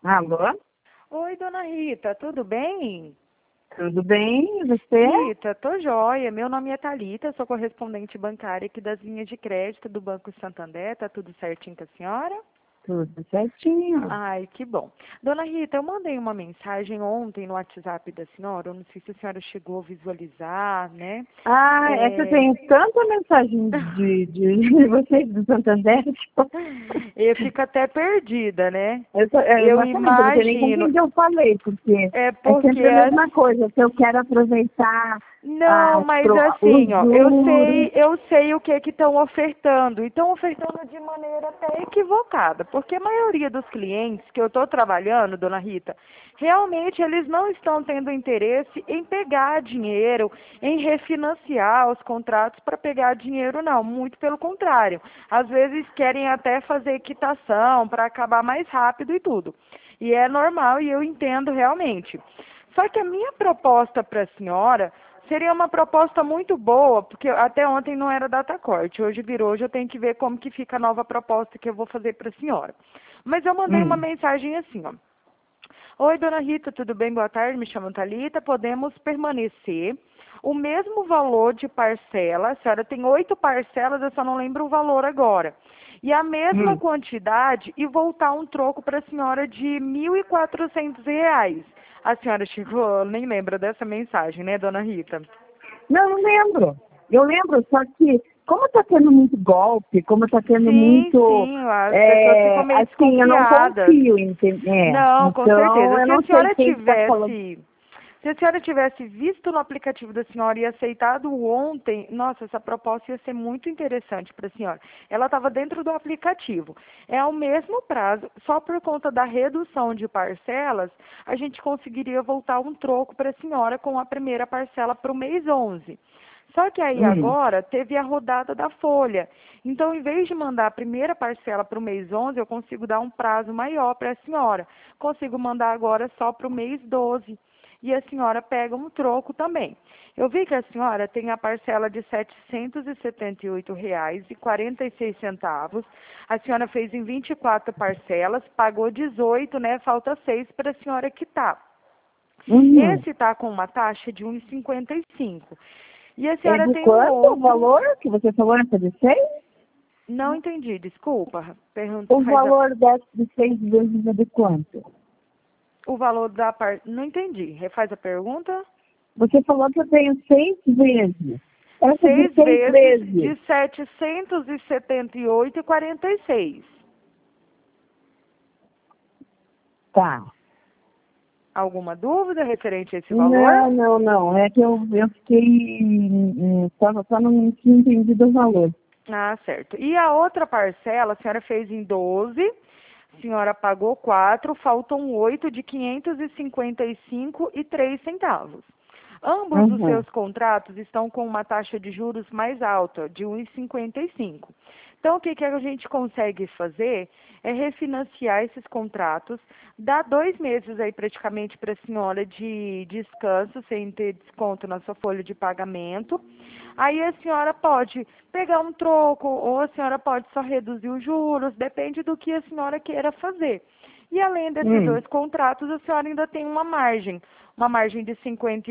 Alô? Oi, dona Rita, tudo bem? Tudo bem? E você? Rita, tô joia. Meu nome é Thalita, sou correspondente bancária aqui das linhas de crédito do Banco Santander. Tá tudo certinho com a senhora? Tudo certinho. Ai, que bom. Dona Rita, eu mandei uma mensagem ontem no WhatsApp da senhora. Eu não sei se a senhora chegou a visualizar, né? É que eu tenho tanta mensagem de vocês do Santander. Eu fico até perdida, né? Eu Exatamente, eu não sei nem com imagino. quem que eu falei, porque É é porque sempre a mesma coisa. Se eu quero aproveitar Não, mas os assim, ó, juros. eu sei o que estão ofertando. E estão ofertando de maneira até equivocada, porque a maioria dos clientes que eu estou trabalhando, dona Rita, realmente eles não estão tendo interesse em pegar dinheiro, em refinanciar os contratos para pegar dinheiro, não. Muito pelo contrário. Às vezes querem até fazer quitação para acabar mais rápido e tudo. E é normal e eu entendo realmente. Só que a minha proposta para a senhora seria uma proposta muito boa, porque até ontem não era data corte, hoje virou, hoje eu tenho que ver como que fica a nova proposta que eu vou fazer para a senhora. Mas eu mandei uma Hum. mensagem assim, ó. Oi, dona Rita, tudo bem? Boa tarde, me chamo Thalita. Podemos permanecer o mesmo valor de parcela. A senhora tem 8 parcelas, eu só não lembro o valor agora. E a mesma Hum. quantidade e voltar um troco para a senhora de R$ 1.400. A senhora chegou, nem lembra dessa mensagem, né, dona Rita? Não lembro. Eu lembro, só que como está tendo muito golpe, como está tendo Sim, muito, sim, as pessoas ficam meio assim, eu não desconfiadas. confio, entendeu? Não, com Então, certeza. eu Se a não sei senhora quem está falando. tivesse, se a senhora tivesse visto no aplicativo da senhora e aceitado ontem, nossa, essa proposta ia ser muito interessante para a senhora. Ela estava dentro do aplicativo. É o mesmo prazo, só por conta da redução de parcelas, a gente conseguiria voltar um troco para a senhora com a primeira parcela para o mês 11. Só que aí Hum. agora teve a rodada da folha. Então, em vez de mandar a primeira parcela para o mês 11, eu consigo dar um prazo maior para a senhora. Consigo mandar agora só para o mês 12. E a senhora pega um troco também. Eu vi que a senhora tem a parcela de R$ 778,46. A senhora fez em 24 parcelas, pagou 18, né? Falta 6 para a senhora quitar. Uhum. Esse está com uma taxa de 1,55. E a É senhora de tem um quanto o outro. valor que você falou essa de 6? Não entendi, desculpa. Pergunta, O valor de 6 vezes é de quanto? o valor da parte. Não entendi. Refaz a pergunta. Você falou que eu tenho 6 vezes. Essa de 6 6 vezes vezes. de 778,46. Tá. Alguma dúvida referente a esse valor? Não. É que eu fiquei. Só não tinha entendido o valor. Ah, certo. E a outra parcela, a senhora fez em 12, a senhora pagou 4, faltam 8 de 555,03. Ambos os Uhum. seus contratos estão com uma taxa de juros mais alta, de 1,55. Então, o que a gente consegue fazer é refinanciar esses contratos, dar 2 meses aí praticamente para a senhora de descanso, sem ter desconto na sua folha de pagamento. Aí a senhora pode pegar um troco, ou a senhora pode só reduzir os juros, depende do que a senhora queira fazer. E além desses Hum. 2 contratos, a senhora ainda tem uma margem de R$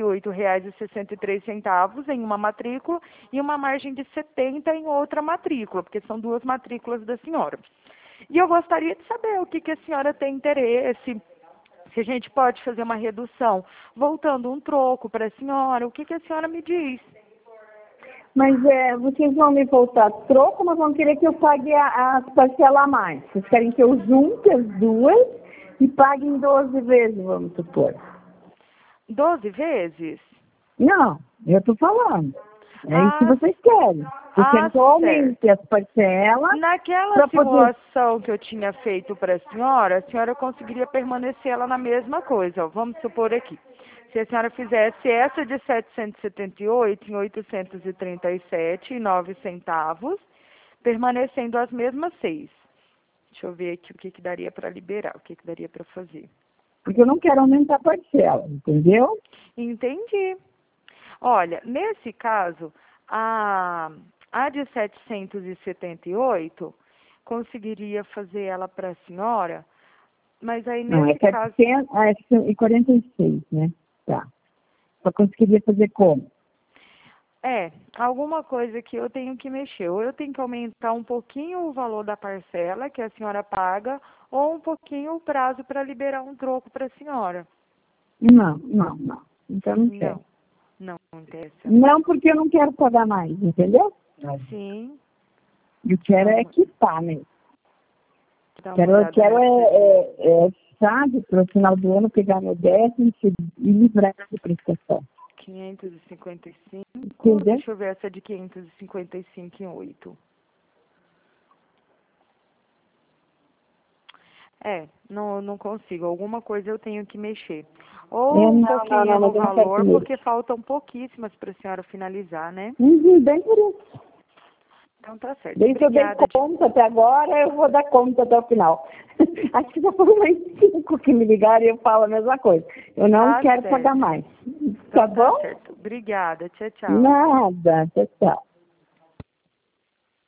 58,63 em uma matrícula e uma margem de 70 em outra matrícula, porque são 2 matrículas da senhora. E eu gostaria de saber o que a senhora tem interesse, se a gente pode fazer uma redução, voltando um troco para a senhora, o que a senhora me diz? Mas vocês vão me voltar troco, mas vão querer que eu pague as parcelas a mais. Vocês querem que eu junte as duas e pague em 12 vezes, vamos supor. 12 vezes? Não, eu estou falando. É isso que Ah, vocês querem. Vocês querem que eu certo. aumente as parcelas Naquela para poder. simulação que eu tinha feito para a senhora conseguiria permanecer ela na mesma coisa. Ó. Vamos supor aqui. Se a senhora fizesse essa de 778 em 837,09, permanecendo as mesmas 6. Deixa eu ver aqui o que daria para liberar, o que daria para fazer. Porque eu não quero aumentar a parcela, entendeu? Entendi. Olha, nesse caso, a de 778, conseguiria fazer ela para a senhora Mas aí, Não, nesse caso... 746, né? Tá. Só conseguiria fazer como? Alguma coisa que eu tenho que mexer. Ou eu tenho que aumentar um pouquinho o valor da parcela que a senhora paga, ou um pouquinho o prazo para liberar um troco para a senhora. Não. Então não quero. Não interessa. Não, porque eu não quero pagar mais, entendeu? Sim. Eu quero é quitar, né? Dá uma Quero olhada sabe, para o final do ano pegar meu 10º e livrar de prestação. 555. Entendeu? Deixa eu ver essa de 555 em 8. Não consigo. Alguma coisa eu tenho que mexer. Ou um pouquinho no valor, porque faltam pouquíssimas para a senhora finalizar, né? Bem por isso. Então tá certo. Bem que eu dei conta até agora, eu vou dar conta até o final. Acho que já foram mais 5 que me ligaram e eu falo a mesma coisa. Eu não quero pagar mais. Tá bom? Tá certo. Obrigada. Tchau, tchau. Nada. Tchau, tchau.